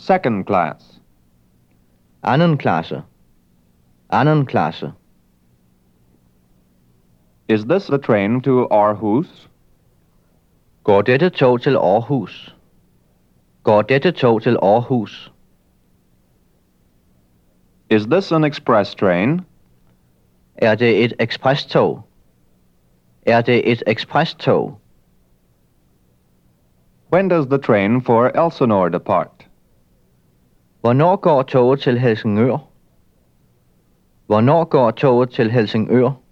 Second class. Anden klasse. Anden klasse. Is this the train to Aarhus? Går dette tog til Aarhus? Går dette tog til Aarhus? Is this an express train? Er det et eksprestog? Er det et eksprestog? When does the train for Elsinore depart? Hvornår går toget til Helsingør? Hvornår går toget til Helsingør?